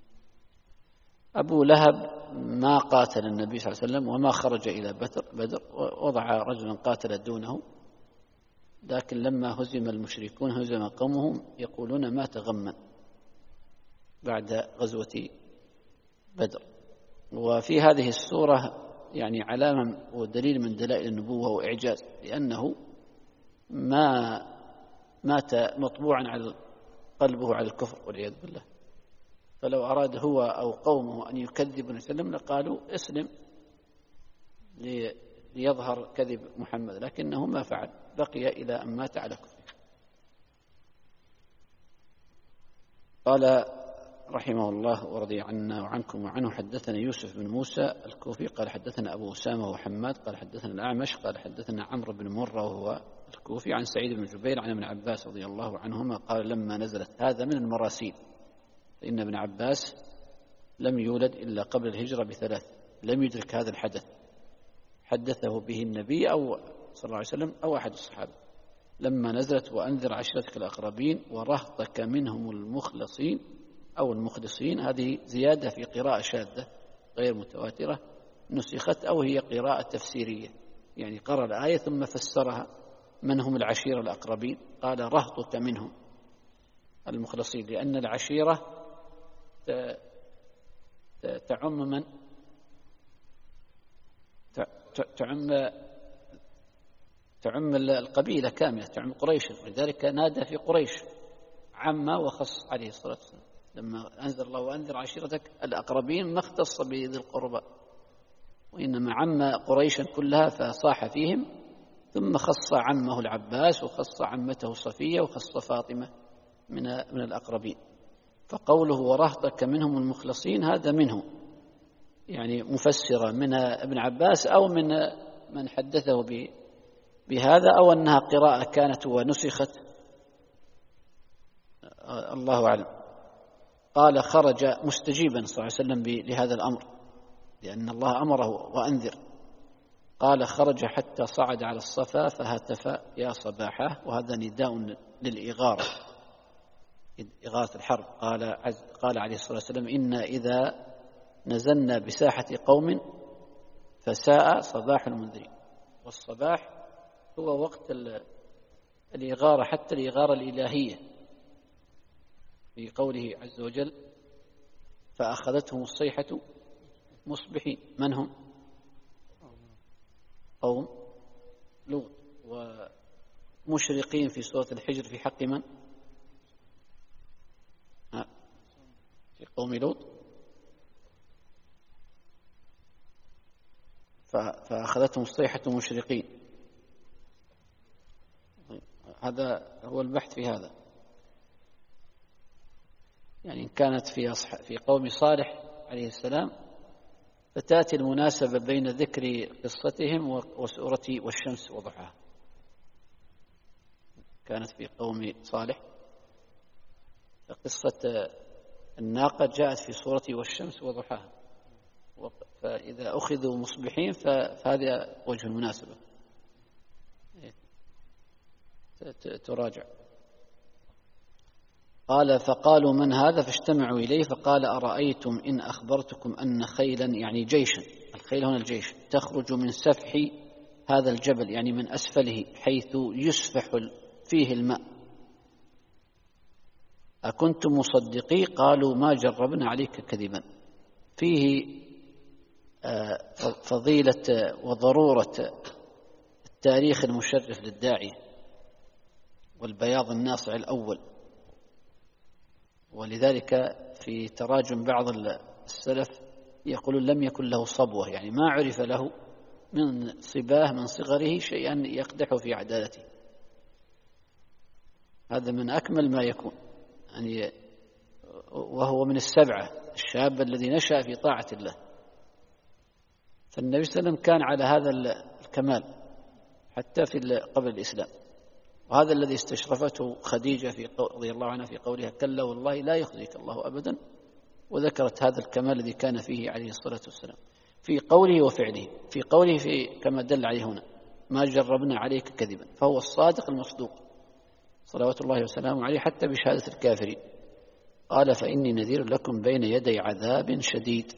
أبو لهب ما قاتل النبي صلى الله عليه وسلم وما خرج إلى بدر, بدر ووضع رجلا قاتل دونه، لكن لما هزم المشركون هزم قومهم يقولون ما تغمن بعد غزوة بدر. وفي هذه السورة يعني علامة ودليل من دلائل النبوة وإعجاز، لأنه ما مات مطبوعا على قلبه على الكفر والعياذ بالله، فلو أراد هو أو قومه أن يكذبوا وسلم لقالوا اسلم ليظهر كذب محمد، لكنه ما فعل، بقي إلى أن مات على كفره. قال رحمه الله ورضي عنا وعنكم وعنه: حدثنا يوسف بن موسى الكوفي قال حدثنا أبو أسامة وحماد قال حدثنا الأعمش قال حدثنا عمرو بن مرة وهو الكوفي عن سعيد بن جبير عن ابن عباس رضي الله عنهما قال: لما نزلت هذا من المراسيل، فإن ابن عباس لم يولد إلا قبل الهجرة بثلاث، لم يدرك هذا الحدث، حدثه به النبي أو صلى الله عليه وسلم أو أحد الصحابة. لما نزلت: وأنذر عشيرتك الأقربين ورهطك منهم المخلصين أو المخلصين، هذه زيادة في قراءة شاذة غير متواترة نسخت، أو هي قراءة تفسيرية، يعني قرأ الآية ثم فسرها: من هم العشيرة الأقربين؟ قال: رهطك منهم المخلصين، لأن العشيرة تعم من تعم تعم القبيلة كاملة، تعم قريش، ولذلك نادى في قريش عم وخص عليه الصلاة والسلام. لما أنزل الله وأنذر عشيرتك الأقربين ما اختص بذي القربى، وإنما عم قريشا كلها فصاح فيهم، ثم خص عمه العباس وخص عمته صفية وخص فاطمة من من الأقربين. فقوله ورهطك منهم المخلصين هذا منه، يعني مفسرة من ابن عباس أو من من حدثه بهذا، أو أنها قراءة كانت ونسخت، الله أعلم. قال: خرج مستجيبا صلى الله عليه وسلم لهذا الأمر، لأن الله أمره وأنذر. قال: خرج حتى صعد على الصفا فهتف يا صباحه، وهذا نداء للإغارة، إغاثة الحرب. قال قال عليه الصلاة والسلام: إنا إذا نزلنا بساحة قوم فساء صباح المنذرين. والصباح هو وقت الإغارة، حتى الإغارة الإلهية، في قوله عز وجل: فأخذتهم الصيحة مصبحين. من هم؟ قوم لوط. ومشرقين في سورة الحجر في حق من؟ في قوم لوط. فأخذتهم الصيحة مشرقين. هذا هو البحث في هذا، يعني إن كانت في في قوم صالح عليه السلام فتأتي المناسبة بين ذكر قصتهم وسورة والشمس وضحاها. كانت في قوم صالح فقصة الناقة جاءت في سورة والشمس وضحاها، فإذا أخذوا مصبحين فهذا وجه المناسبة تراجع. قال: فقالوا من هذا؟ فاجتمعوا إليه، فقال: أرأيتم إن أخبرتكم أن خيلا، يعني جيشا، الخيل هنا الجيش، تخرج من سفح هذا الجبل، يعني من أسفله حيث يسفح فيه الماء، أكنتم مصدقي؟ قالوا: ما جربنا عليك كذبا. فيه فضيلة وضرورة التاريخ المشرف للداعية والبياض الناصع الأول، ولذلك في تراجم بعض السلف يقولون لم يكن له صبوة، يعني ما عرف له من صباه من صغره شيئا يقدح في عدالته. هذا من أكمل ما يكون، يعني وهو من السبعة الشاب الذي نشأ في طاعة الله. فالنبي صلى الله عليه وسلم كان على هذا الكمال حتى في قبل الإسلام، وهذا الذي استشرفته خديجة في رضي الله عنها في قولها: كلا والله لا يخزيك الله أبدا، وذكرت هذا الكمال الذي كان فيه عليه الصلاة والسلام في قوله وفعله. في قوله في كما دل عليه هنا: ما جربنا عليك كذبا، فهو الصادق المصدوق صلوات الله وسلامه عليه حتى بشهادة الكافرين. قال: فإني نذير لكم بين يدي عذاب شديد.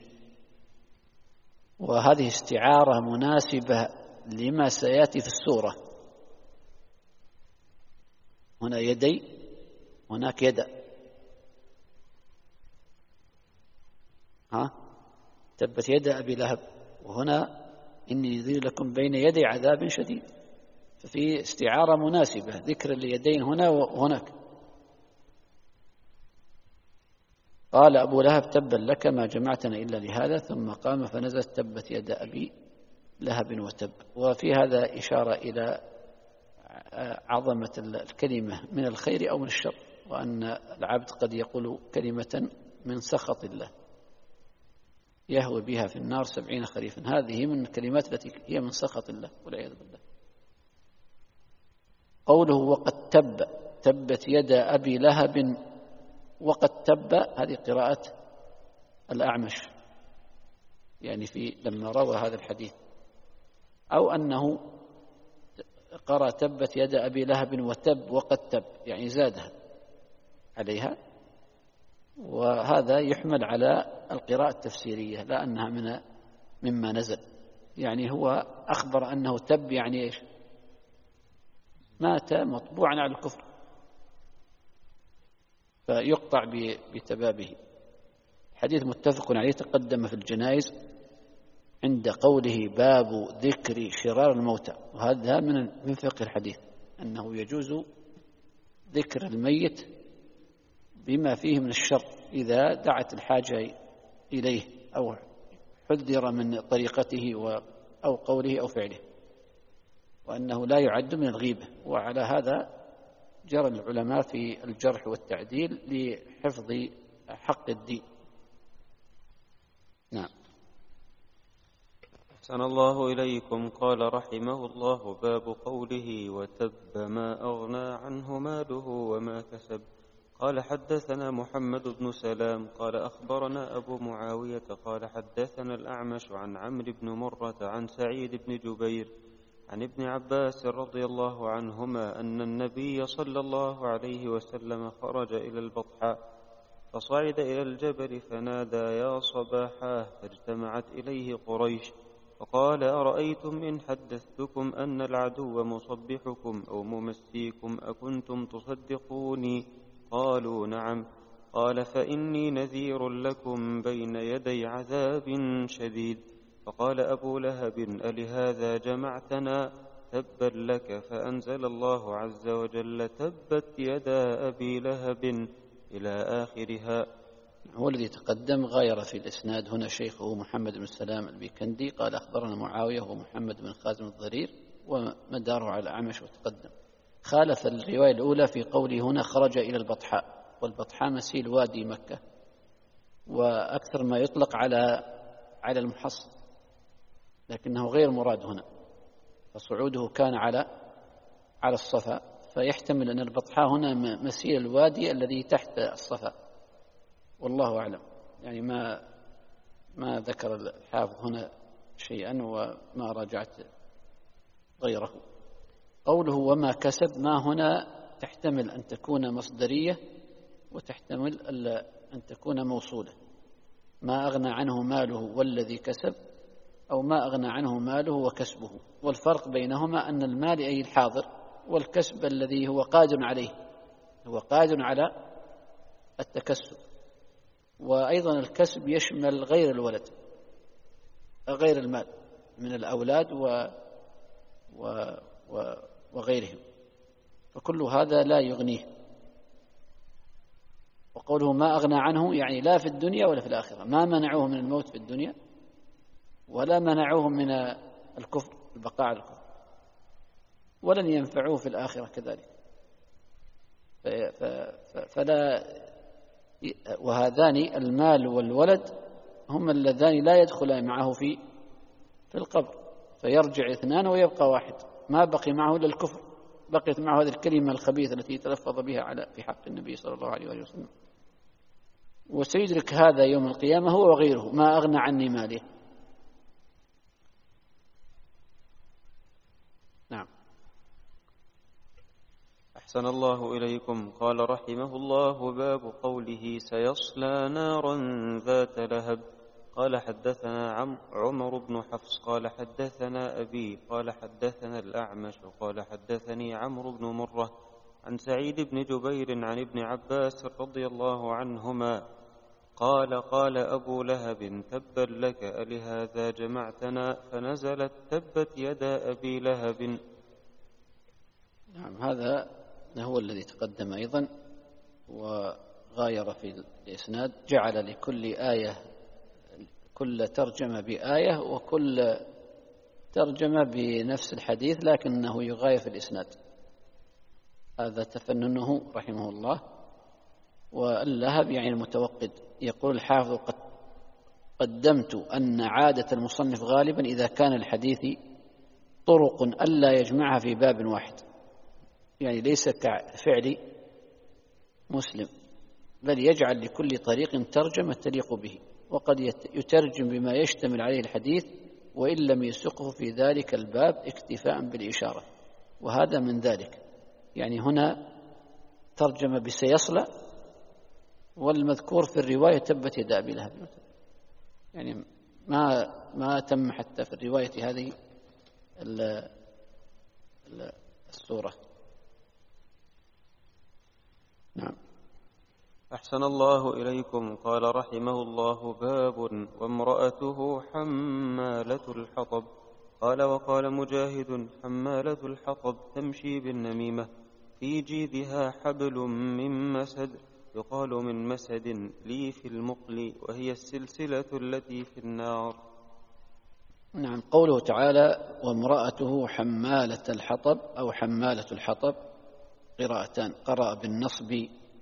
وهذه استعارة مناسبة لما سيأتي في السورة، هنا يدي، هناك يد. ها تبت يد أبي لهب، وهنا إني نذير لكم بين يدي عذاب شديد، ففي استعارة مناسبة، ذكر اليدين هنا وهناك. قال أبو لهب تبا لك ما جمعتنا إلا لهذا، ثم قام فنزلت تبت يد أبي لهب وتب. وفي هذا إشارة إلى عظمة الكلمة من الخير أو من الشر، وأن العبد قد يقول كلمة من سخط الله يهوي بها في النار سبعين خريفا، هذه من الكلمات التي هي من سخط الله والعياذ بالله. قوله وقد تب، تبت يد أبي لهب وقد تب، هذه قراءة الأعمش يعني في لما روى هذا الحديث، أو أنه قرأ تبت يد أبي لهب وتب وقد تب، يعني زادها عليها، وهذا يحمل على القراءة التفسيرية لا أنها من مما نزل. يعني هو أخبر أنه تب، يعني إيش؟ مات مطبوعا على الكفر فيقطع بتبابه. حديث متفق عليه تقدم في الجنائز عند قوله باب ذكر شرار الموتى، وهذا من من فقه الحديث أنه يجوز ذكر الميت بما فيه من الشر إذا دعت الحاجة إليه أو حذر من طريقته أو قوله أو فعله، وأنه لا يعد من الغيبة. وعلى هذا جرى العلماء في الجرح والتعديل لحفظ حق الدين. نعم. أحسن الله إليكم. قال رحمه الله باب قوله وتب ما أغنى عنه ماله وما كسب. قال حدثنا محمد بن سلام قال أخبرنا أبو معاوية قال حدثنا الأعمش عن عمرو بن مرة عن سعيد بن جبير عن ابن عباس رضي الله عنهما أن النبي صلى الله عليه وسلم خرج إلى البطحاء فصعد إلى الجبل فنادى يا صباحاه، فاجتمعت إليه قريش فقال أرأيتم إن حدثتكم أن العدو مصبحكم أو ممسيكم أكنتم تصدقوني؟ قالوا نعم. قال فإني نذير لكم بين يدي عذاب شديد. فقال أبو لهب ألهذا جمعتنا؟ تبا لك. فأنزل الله عز وجل تبت يدا أبي لهب إلى آخرها. هو الذي تقدم غاير في الإسناد هنا شيخه محمد بن سلام البيكندي قال أخبرنا معاوية ومحمد بن خازم الضرير ومداره على الأعمش وتقدم. خالف الرواية الأولى في قوله هنا خرج إلى البطحاء، والبطحاء مسيل وادي مكة، وأكثر ما يطلق على على المحصن، لكنه غير مراد هنا، فصعوده كان على على الصفا، فيحتمل أن البطحاء هنا مسيل الوادي الذي تحت الصفا، والله أعلم. يعني ما ما ذكر الحافظ هنا شيئا وما راجعت غيره. قوله وما كسب، ما هنا تحتمل أن تكون مصدرية وتحتمل أن تكون موصولة. ما أغنى عنه ماله والذي كسب، أو ما أغنى عنه ماله وكسبه. والفرق بينهما أن المال أي الحاضر، والكسب الذي هو قادر عليه، هو قادر على التكسب. وأيضا الكسب يشمل غير الولد، غير المال من الأولاد و و وغيرهم، فكل هذا لا يغنيه. وقوله ما أغنى عنه يعني لا في الدنيا ولا في الآخرة، ما منعوه من الموت في الدنيا ولا منعوه من الكفر، البقاء على الكفر، ولن ينفعوه في الآخرة كذلك. فلا وهذان المال والولد هم اللذان لا يدخلان معه في في القبر، فيرجع اثنان ويبقى واحد، ما بقي معه إلا الكفر، بقيت معه هذه الكلمة الخبيثة التي تلفظ بها على في حق النبي صلى الله عليه وآله وسلم. وسيدرك هذا يوم القيامة هو وغيره. ما أغنى عني ماله. نعم. أحسن الله إليكم. قال رحمه الله باب قوله سيصلى نارا ذات لهب. قال حدثنا عمر بن حفص قال حدثنا أبي قال حدثنا الأعمش قال حدثني عمرو بن مرة عن سعيد بن جبير عن ابن عباس رضي الله عنهما قال قال أبو لهب تبا لك ألهذا جمعتنا فنزلت تبت يدا أبي لهب. نعم، هذا هو الذي تقدم أيضا، وغاير في الإسناد، جعل لكل آية كل ترجمة بآية وكل ترجمة بنفس الحديث، لكنه يغاير في الإسناد. هذا تفننه رحمه الله. واللهب يعني المتوقد. يقول الحافظ قد قدمت أن عادة المصنف غالبا إذا كان الحديث طرق ألا يجمعها في باب واحد، يعني ليس كفعل مسلم، بل يجعل لكل طريق ترجمة تليق به، وقد يترجم بما يشتمل عليه الحديث وإن لم يسقه في ذلك الباب اكتفاء بالإشارة، وهذا من ذلك. يعني هنا ترجم بسيصلى، والمذكور في الرواية تبت يدا أبي لهب، يعني ما ما تم حتى في الرواية هذه السورة. نعم. أحسن الله إليكم. قال رحمه الله: باب وامرأته حمالة الحطب. قال وقال مجاهد: حمالة الحطب تمشي بالنميمة، في جيدها حبل من مسد، يقال من مسد لي في المقل، وهي السلسلة التي في النار. نعم. قوله تعالى: وامرأته حمالة الحطب أو حمالة الحطب، قراءتان، قرأ بالنصب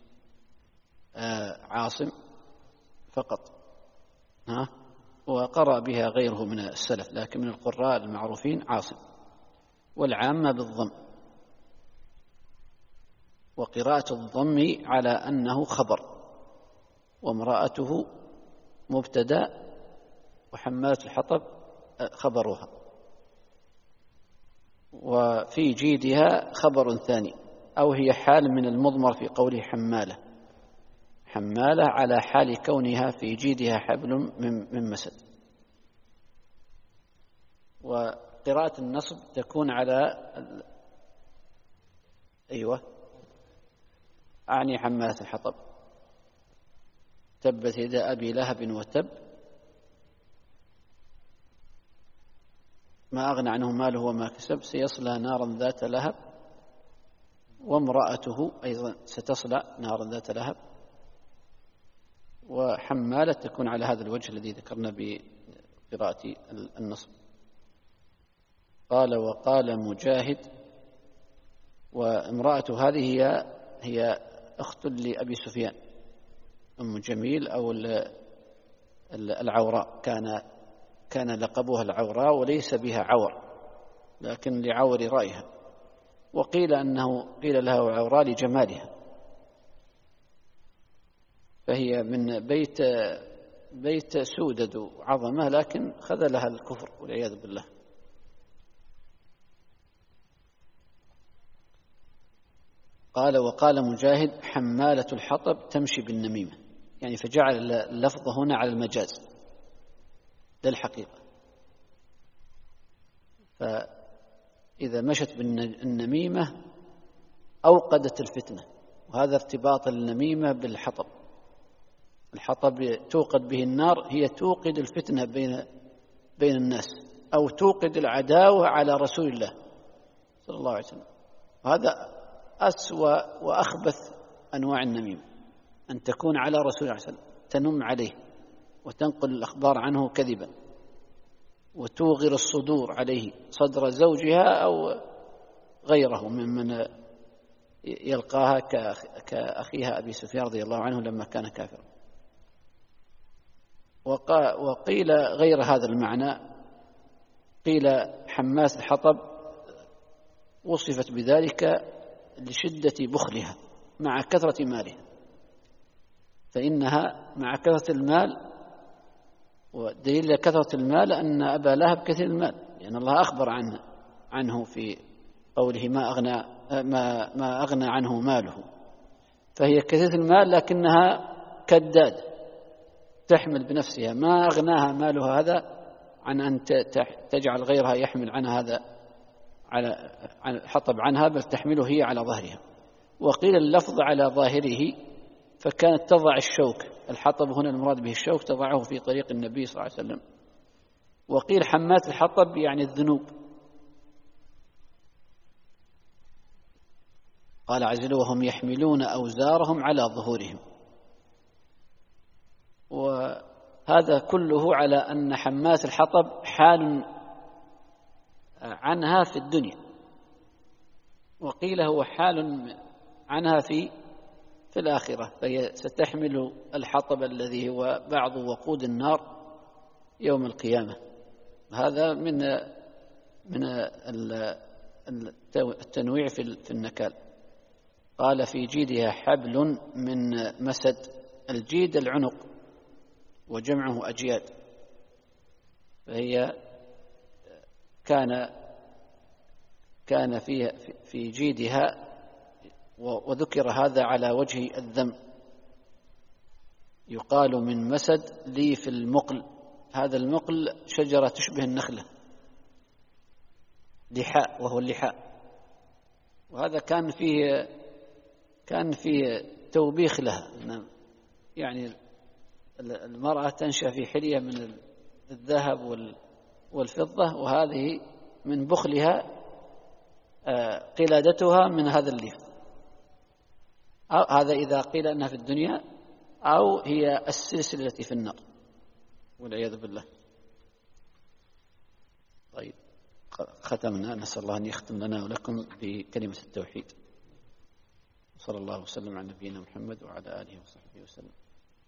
آه عاصم فقط، ها، وقرأ بها غيره من السلف، لكن من القراء المعروفين عاصم، والعامة بالضم. وقراءة الضم على أنه خبر، وامرأته مبتدأ وحمالة الحطب خبرها، وفي جيدها خبر ثاني، أو هي حال من المضمر في قوله حمالة، حمالة على حال كونها في جيدها حبل من مسد. وقراءة النصب تكون على ال... أيوة أعني حمالة الحطب، تبت يدا أبي لهب وتب، ما أغنى عنه ماله وما كسب، سيصلى نارا ذات لهب، وامرأته أيضا ستصلى نارا ذات لهب. وحمالة تكون على هذا الوجه الذي ذكرنا بقراءة النصب. قال وقال مجاهد: وامرأة هذه هي هي أخت لأبي سفيان، أم جميل أو العوراء، كان كان لقبها العوراء، وليس بها عور لكن لعور رأيها، وقيل أنه قيل لها عوراء لجمالها، فهي من بيت بيت سودد عظمة، لكن خذلها الكفر والعياذ بالله. قال وقال مجاهد: حمالة الحطب تمشي بالنميمة، يعني فجعل اللفظ هنا على المجاز للحقيقة، فإذا مشت بالنميمة أوقدت الفتنة، وهذا ارتباط النميمة بالحطب. الحطب توقد به النار، هي توقد الفتنة بين بين الناس، أو توقد العداوة على رسول الله صلى الله عليه وسلم. وهذا أسوأ وأخبث أنواع النميمة، أن تكون على رسول الله صلى الله عليه وسلم، تنم عليه وتنقل الأخبار عنه كذبا، وتوغر الصدور عليه، صدر زوجها أو غيره ممن يلقاها كأخيها أبي سفيان رضي الله عنه لما كان كافرا. وقيل غير هذا المعنى، قيل حماس الحطب وصفت بذلك لشدة بخلها مع كثرة مالها، فإنها مع كثرة المال، ودليل كثرة المال أن أبا لهب كثير المال، لأن الله أخبر عنه عنه في قوله ما أغنى ما ما أغنى عنه ماله، فهي كثيرة المال لكنها كداد تحمل بنفسها، ما أغناها مالها هذا عن أن تجعل غيرها يحمل عنها هذا على حطب عنها، بل تحمله هي على ظهرها. وقيل اللفظ على ظاهره، فكانت تضع الشوك، الحطب هنا المراد به الشوك، تضعه في طريق النبي صلى الله عليه وسلم. وقيل حمات الحطب يعني الذنوب. قال عز وهم يحملون أوزارهم على ظهورهم. وهذا كله على أن حمات الحطب حال عنها في الدنيا، وقيل هو حال عنها في في الآخرة، فهي ستحمل الحطب الذي هو بعض وقود النار يوم القيامة. هذا من من التنويع في النكال. قال في جيدها حبل من مسد. الجيد العنق وجمعه أجياد، فهي كان كان فيها في جيدها، وذكر هذا على وجه الذم. يقال من مسد لي في المقل. هذا المقل شجرة تشبه النخلة، لحاء، وهو اللحاء. وهذا كان فيه كان فيه توبيخ لها، يعني المرأة تنشأ في حلية من الذهب والفضة، وهذه من بخلها قلادتها من هذا الليف. هذا إذا قيل أنها في الدنيا، أو هي السلسلة التي في النار والعياذ بالله. طيب، ختمنا. نسأل الله أن يختم لنا ولكم بكلمة التوحيد. صلى الله وسلم على نبينا محمد وعلى آله وصحبه وسلم.